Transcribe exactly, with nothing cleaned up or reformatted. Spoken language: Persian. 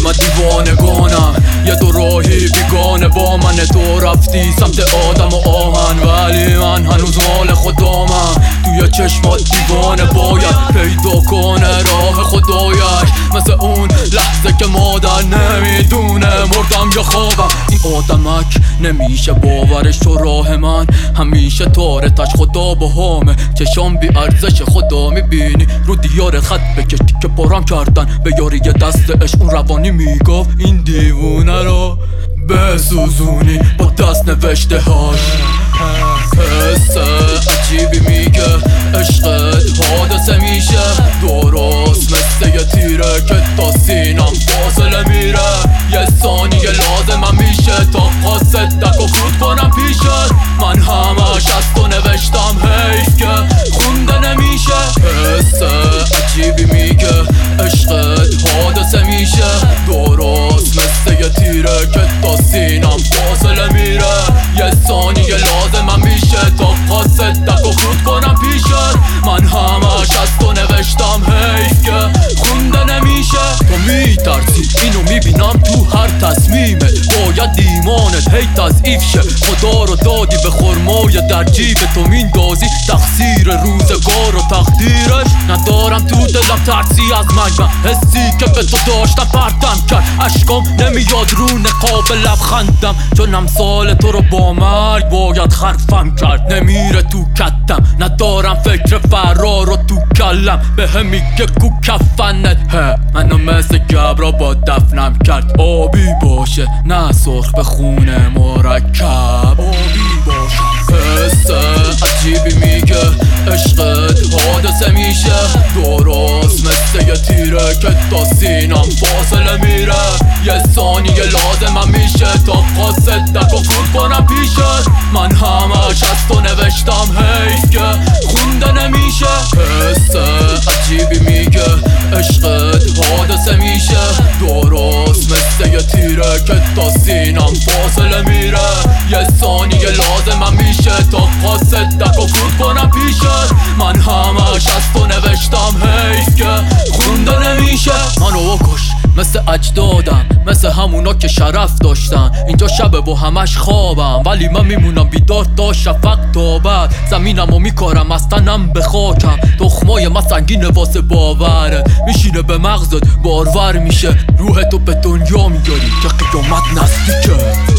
من دیوانگانم، یه دو راهی بیگانه با من. تو رفتی سمت آدم و آهن، ولی من هنوز مال خدامم. توی چشمات دیوانه باید پیدا کنه راه خدایش، مثل اون لحظه که مادر نمیدونه مردم یا خوابم. این آدمک نمیشه باورش، تو راه من همیشه تارتش خدا با همه. چشام بی ارزش خدا میبینی رو دیار خط بکشی که پارم کردن به یاری دستش. اون روانی میگفت این دیوونه رو بسوزونی با دست نوشته هاش. حس عجیبی میگه عشقت حادثه میشه، درست مثل یه تیره که تا سینم فاصله میره. یه ثانیه لازمم میشه تا قاصدک و فوت کنم پیشت. من همش از تو نوشتم حیف که خونده نمیشه. حس عجیبی میگه عشقت حادثه میشه، درست مثل یه تیره که تا سینم فاصله میره. یه ثانیه لازمم میشه تا قاصدک و فوت کنم پیشت. من همش از تو نوشتم حیف که خونده نمیشه. تو میترسی اینو میبینم تو هر تصمیمه، باید ایمانت هی تضعیف شه. خدا رو دادی به خرمای در جیب تو میندازی تقصیر روزگار و تقدیرش. ندارم تو دلم ترسی از مرگ، حسی که به تو داشتم پرتم کرد. اشکام نمیاد رو نقاب لبخندم، چون امثال تو رو با مرگ باید خرفم کرد. نمیره تو کتم، ندارم فکر فرار رو تو کلم. به هم میگه کو کفنت ه منو مثل گبرا با دفنم کرد. آبی باشه نه سرخ به خونه مرکب، آبی باشه. حس عجیبی میگه عشقت حادثه میشه، درست مثل یه تیره که تا سینم فاصله میره. یه ثانیه لازمم میشه تا قاصدک و فوت کنم پیشت. من همش از تو نوشتم حیف که خونده نمیشه. حس عجیبی میگه عشقت حادثه میشه، درست مثل یه تیره که تا سینم فاصله میره. یه ثانیه لازمم میشه تا قاصدک و فوت کنم پیشت. من همش از تو نوشتم حیف که خونده نمیشه. منو بکش مثل اجدادم، مثل همونا که شرف داشتن. اینجا شبه و همش خوابم، ولی من میمونم بیدار تا شفق تابد. زمینم و میکارم از تنم به خاکم، تخمای من سنگینه واسه باوره. میشینه به مغزت بارور میشه، روح تو به دنیا میاری که قیامت نزدیکه.